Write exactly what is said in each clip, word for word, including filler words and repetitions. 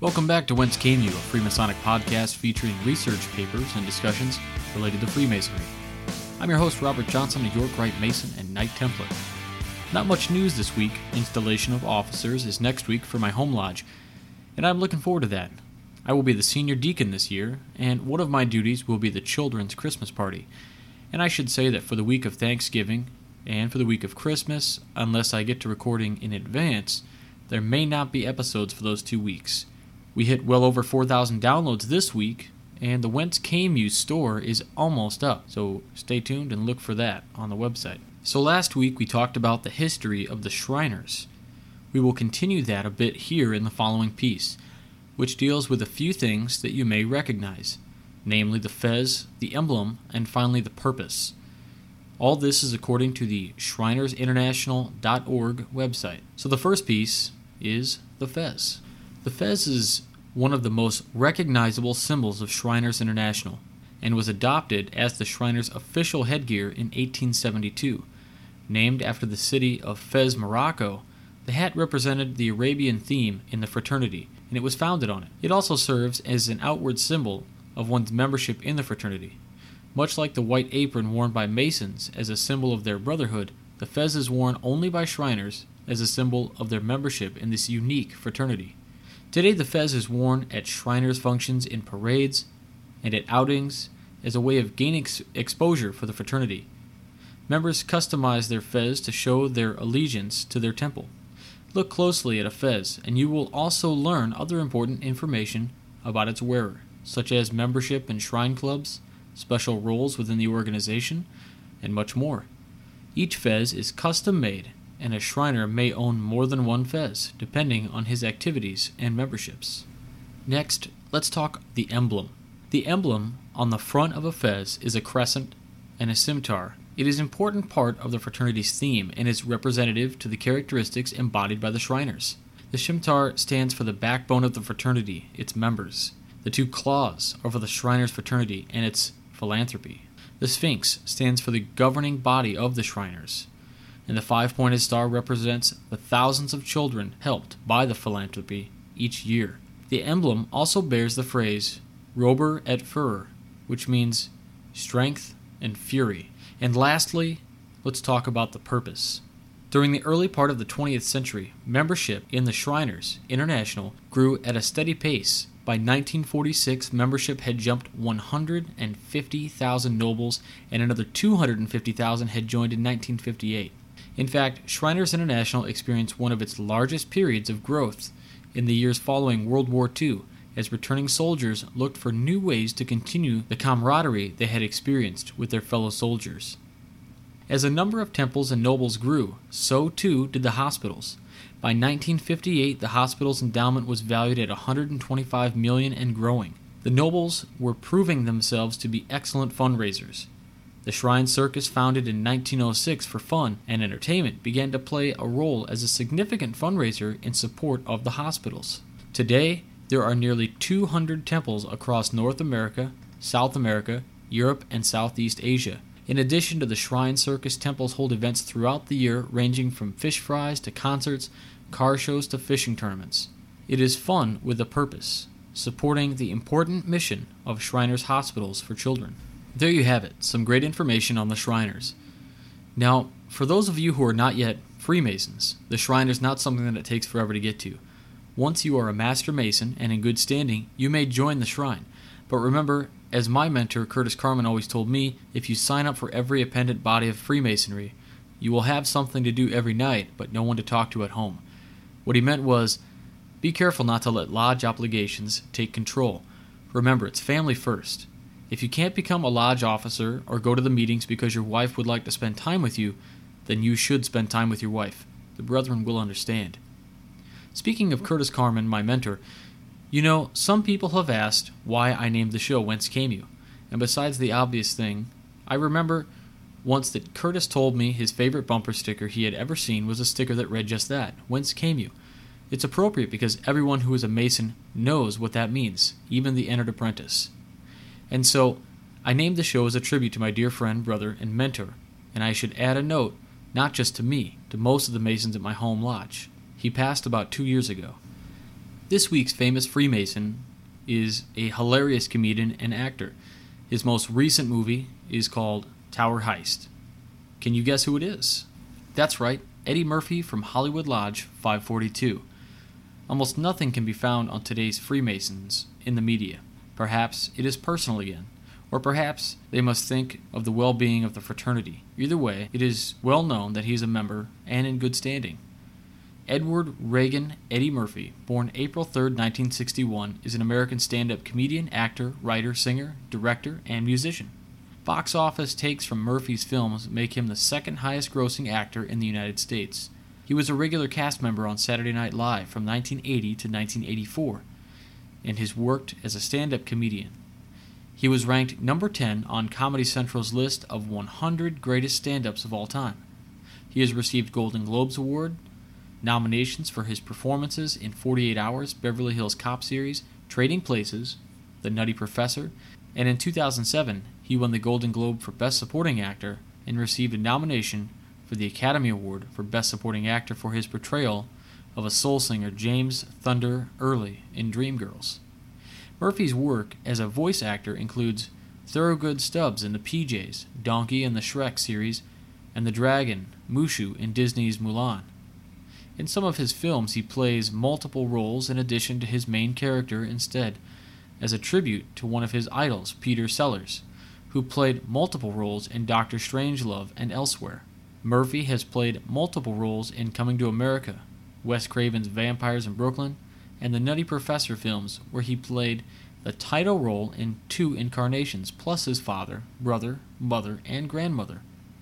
Welcome back to Whence Came You, a Freemasonic podcast featuring research papers and discussions related to Freemasonry. I'm your host, Robert Johnson, a York Rite Mason and Knight Templar. Not much news this week. Installation of officers is next week for my home lodge, and I'm looking forward to that. I will be the senior deacon this year, and one of my duties will be the children's Christmas party. And I should say that for the week of Thanksgiving and for the week of Christmas, unless I get to recording in advance, there may not be episodes for those two weeks. We hit well over four thousand downloads this week, and the Whence Came You store is almost up, so stay tuned and look for that on the website. So last week we talked about the history of the Shriners. We will continue that a bit here in the following piece, which deals with a few things that you may recognize, namely the fez, the emblem, and finally the purpose. All this is according to the Shriners International dot org website. So the first piece is the fez. The fez is one of the most recognizable symbols of Shriners International and was adopted as the Shriners' official headgear in eighteen seventy-two. Named after the city of Fez, Morocco, the hat represented the Arabian theme in the fraternity, and it was founded on it. It also serves as an outward symbol of one's membership in the fraternity. Much like the white apron worn by Masons as a symbol of their brotherhood, the fez is worn only by Shriners as a symbol of their membership in this unique fraternity. Today, the fez is worn at Shriners functions in parades and at outings as a way of gaining ex- exposure for the fraternity. Members customize their fez to show their allegiance to their temple. Look closely at a fez, and you will also learn other important information about its wearer, such as membership in shrine clubs, special roles within the organization, and much more. Each fez is custom-made, and a Shriner may own more than one fez, depending on his activities and memberships. Next, let's talk the emblem. The emblem on the front of a fez is a crescent and a scimitar. It is an important part of the fraternity's theme and is representative to the characteristics embodied by the Shriners. The scimitar stands for the backbone of the fraternity, its members. The two claws are for the Shriners fraternity and its philanthropy. The Sphinx stands for the governing body of the Shriners, and the five-pointed star represents the thousands of children helped by the philanthropy each year. The emblem also bears the phrase Robur et Furor, which means strength and fury. And lastly, let's talk about the purpose. During the early part of the twentieth century, membership in the Shriners International grew at a steady pace. By nineteen forty-six, membership had jumped one hundred fifty thousand nobles, and another two hundred fifty thousand had joined in nineteen fifty-eight. In fact, Shriners International experienced one of its largest periods of growth in the years following World War Two, as returning soldiers looked for new ways to continue the camaraderie they had experienced with their fellow soldiers. As the number of temples and nobles grew, so too did the hospitals. By nineteen fifty-eight, the hospital's endowment was valued at one hundred twenty-five million dollars and growing. The nobles were proving themselves to be excellent fundraisers. The Shrine Circus, founded in nineteen oh six for fun and entertainment, began to play a role as a significant fundraiser in support of the hospitals. Today, there are nearly two hundred temples across North America, South America, Europe, and Southeast Asia. In addition to the Shrine Circus, temples hold events throughout the year ranging from fish fries to concerts, car shows to fishing tournaments. It is fun with a purpose, supporting the important mission of Shriners Hospitals for Children. There you have it, some great information on the Shriners. Now, for those of you who are not yet Freemasons, the Shrine is not something that it takes forever to get to. Once you are a Master Mason and in good standing, you may join the Shrine. But remember, as my mentor Curtis Carman always told me, if you sign up for every appendant body of Freemasonry, you will have something to do every night, but no one to talk to at home. What he meant was, be careful not to let lodge obligations take control. Remember, it's family first. If you can't become a lodge officer or go to the meetings because your wife would like to spend time with you, then you should spend time with your wife. The brethren will understand. Speaking of Curtis Carman, my mentor, you know, some people have asked why I named the show Whence Came You? And besides the obvious thing, I remember once that Curtis told me his favorite bumper sticker he had ever seen was a sticker that read just that, Whence Came You? It's appropriate because everyone who is a Mason knows what that means, even the entered apprentice. And so, I named the show as a tribute to my dear friend, brother, and mentor, and I should add a note, not just to me, to most of the Masons at my home lodge. He passed about two years ago. This week's famous Freemason is a hilarious comedian and actor. His most recent movie is called Tower Heist. Can you guess who it is? That's right, Eddie Murphy from Hollywood Lodge five forty-two. Almost nothing can be found on today's Freemasons in the media. Perhaps it is personal again, or perhaps they must think of the well-being of the fraternity. Either way, it is well known that he is a member and in good standing. Edward Reagan Eddie Murphy, born April third, nineteen sixty-one, is an American stand-up comedian, actor, writer, singer, director, and musician. Box office takes from Murphy's films make him the second highest-grossing actor in the United States. He was a regular cast member on Saturday Night Live from nineteen eighty to nineteen eighty-four, and has worked as a stand-up comedian. He was ranked number ten on Comedy Central's list of one hundred greatest stand-ups of all time. He has received Golden Globes Award, nominations for his performances in forty-eight hours, Beverly Hills Cop series, Trading Places, The Nutty Professor, and in two thousand seven, he won the Golden Globe for Best Supporting Actor and received a nomination for the Academy Award for Best Supporting Actor for his portrayal of a soul singer James Thunder Early in Dreamgirls. Murphy's work as a voice actor includes Thurgood Stubbs in the P Js, Donkey in the Shrek series, and the dragon, Mushu, in Disney's Mulan. In some of his films, he plays multiple roles in addition to his main character instead, as a tribute to one of his idols, Peter Sellers, who played multiple roles in Doctor Strangelove and elsewhere. Murphy has played multiple roles in Coming to America, Wes Craven's Vampires in Brooklyn, and the Nutty Professor films, where he played the title role in two incarnations, plus his father, brother, mother, and grandmother.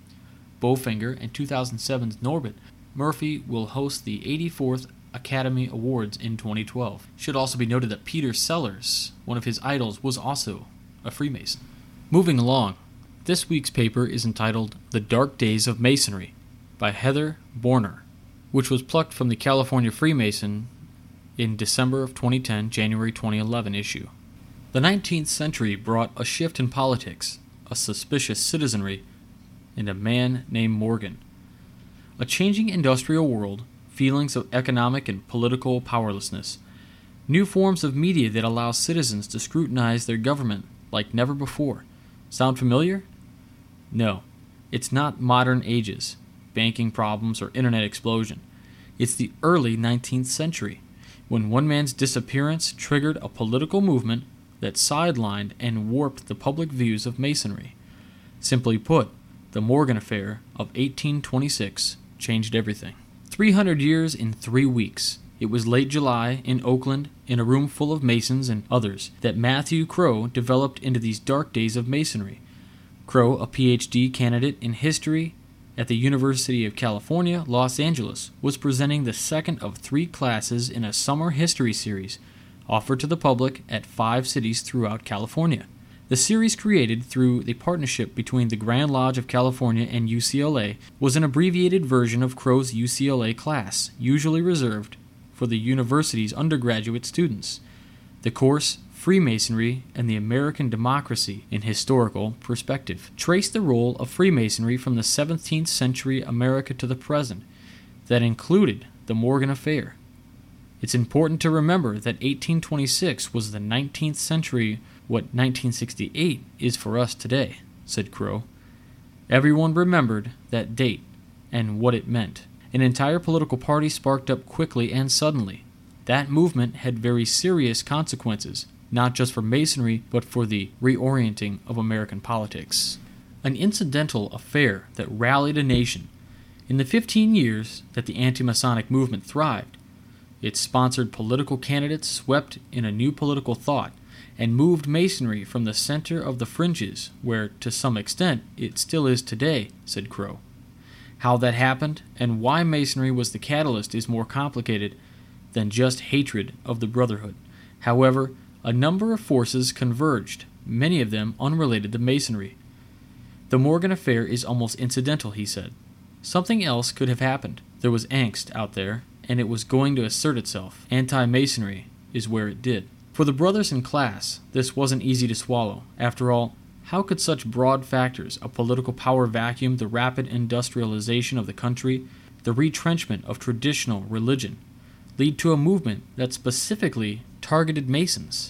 Bowfinger and two thousand seven's Norbit. Murphy will host the eighty-fourth Academy Awards in twenty twelve. It should also be noted that Peter Sellers, one of his idols, was also a Freemason. Moving along, this week's paper is entitled The Dark Days of Masonry by Heather Borner, which was plucked from the California Freemason in December of twenty ten, January twenty eleven issue. The nineteenth century brought a shift in politics, a suspicious citizenry, and a man named Morgan. A changing industrial world, feelings of economic and political powerlessness, new forms of media that allow citizens to scrutinize their government like never before. Sound familiar? No, it's not modern ages, banking problems, or internet explosion. It's the early nineteenth century, when one man's disappearance triggered a political movement that sidelined and warped the public views of Masonry. Simply put, the Morgan Affair of eighteen twenty-six changed everything. three hundred years in three weeks. It was late July in Oakland, in a room full of Masons and others, that Matthew Crow developed into these dark days of Masonry. Crow, a P H D candidate in history at the University of California, Los Angeles, was presenting the second of three classes in a summer history series offered to the public at five cities throughout California. The series, created through the partnership between the Grand Lodge of California and U C L A, was an abbreviated version of Crow's U C L A class, usually reserved for the university's undergraduate students. The course, Freemasonry and the American Democracy in Historical Perspective, traced the role of Freemasonry from the seventeenth century America to the present, that included the Morgan Affair. It's important to remember that eighteen twenty-six was the nineteenth century, what nineteen sixty-eight is for us today, said Crow. Everyone remembered that date and what it meant. An entire political party sparked up quickly and suddenly. That movement had very serious consequences, not just for Masonry, but for the reorienting of American politics. An incidental affair that rallied a nation. In the fifteen years that the anti-Masonic movement thrived, its sponsored political candidates swept in a new political thought and moved Masonry from the center of the fringes, where, to some extent, it still is today, said Crow. How that happened and why Masonry was the catalyst is more complicated than just hatred of the Brotherhood. However, a number of forces converged, many of them unrelated to Masonry. The Morgan Affair is almost incidental, he said. Something else could have happened. There was angst out there, and it was going to assert itself. Anti-Masonry is where it did. For the brothers in class, this wasn't easy to swallow. After all, how could such broad factors, a political power vacuum, the rapid industrialization of the country, the retrenchment of traditional religion, lead to a movement that specifically targeted Masons.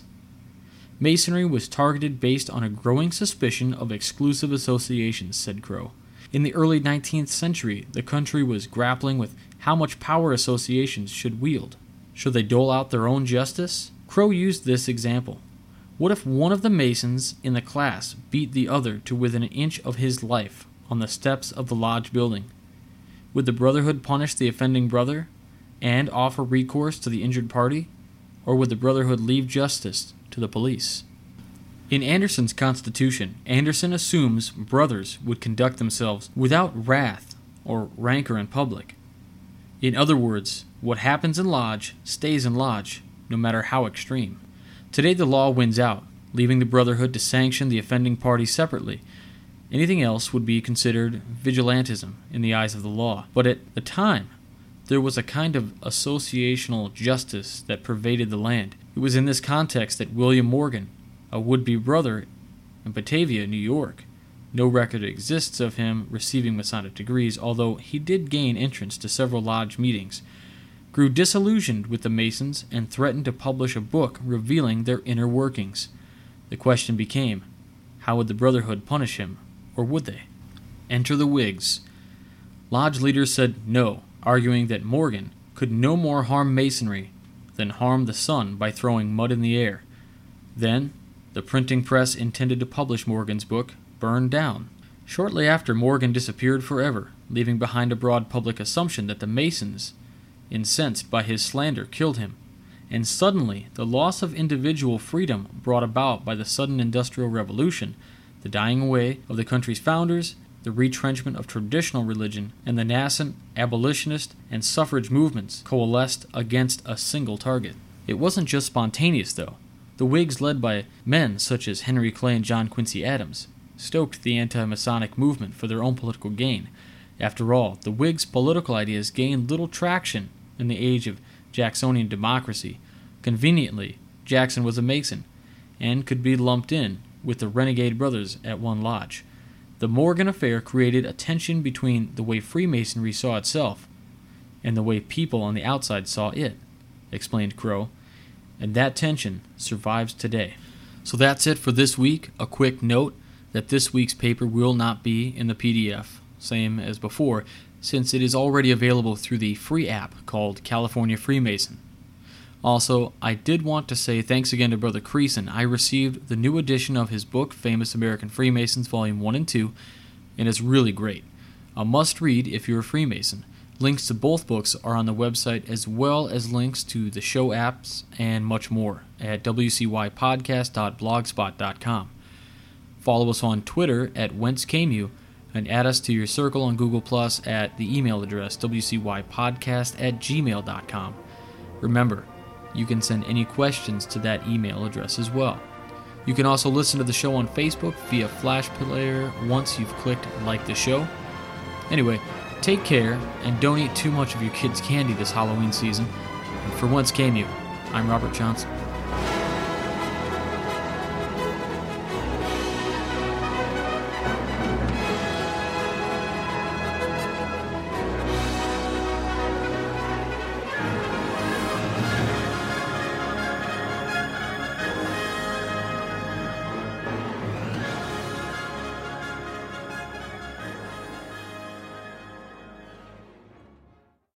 Masonry was targeted based on a growing suspicion of exclusive associations, said Crow. In the early nineteenth century, the country was grappling with how much power associations should wield. Should they dole out their own justice? Crow used this example. What if one of the Masons in the class beat the other to within an inch of his life on the steps of the lodge building? Would the Brotherhood punish the offending brother and offer recourse to the injured party? Or would the Brotherhood leave justice to the police? In Anderson's Constitution, Anderson assumes brothers would conduct themselves without wrath or rancor in public. In other words, what happens in lodge stays in lodge, no matter how extreme. Today the law wins out, leaving the Brotherhood to sanction the offending party separately. Anything else would be considered vigilantism in the eyes of the law. But at the time, there was a kind of associational justice that pervaded the land. It was in this context that William Morgan, a would-be brother in Batavia, New York, no record exists of him receiving Masonic degrees, although he did gain entrance to several lodge meetings, grew disillusioned with the Masons and threatened to publish a book revealing their inner workings. The question became, how would the Brotherhood punish him, or would they? Enter the Whigs. Lodge leaders said no, arguing that Morgan could no more harm Masonry than harm the sun by throwing mud in the air. Then, the printing press intended to publish Morgan's book burned down. Shortly after, Morgan disappeared forever, leaving behind a broad public assumption that the Masons, incensed by his slander, killed him. And suddenly, the loss of individual freedom brought about by the sudden Industrial Revolution, the dying away of the country's founders, the retrenchment of traditional religion, and the nascent abolitionist and suffrage movements coalesced against a single target. It wasn't just spontaneous, though. The Whigs, led by men such as Henry Clay and John Quincy Adams, stoked the anti-Masonic movement for their own political gain. After all, the Whigs' political ideas gained little traction in the age of Jacksonian democracy. Conveniently, Jackson was a Mason, and could be lumped in with the renegade brothers at one lodge. The Morgan affair created a tension between the way Freemasonry saw itself and the way people on the outside saw it, explained Crow, and that tension survives today. So that's it for this week. A quick note that this week's paper will not be in the P D F, same as before, since it is already available through the free app called California Freemason. Also, I did want to say thanks again to Brother Creason. I received the new edition of his book, Famous American Freemasons, Volume one and two, and it's really great. A must-read if you're a Freemason. Links to both books are on the website, as well as links to the show apps and much more at w c y podcast dot blogspot dot com. Follow us on Twitter at Whence Came You, and add us to your circle on Google Plus at the email address w c y podcast at gmail dot com. Remember, you can send any questions to that email address as well. You can also listen to the show on Facebook via Flash Player once you've clicked like the show. Anyway, take care and don't eat too much of your kids' candy this Halloween season. And for Whence Came You, I'm Robert Johnson.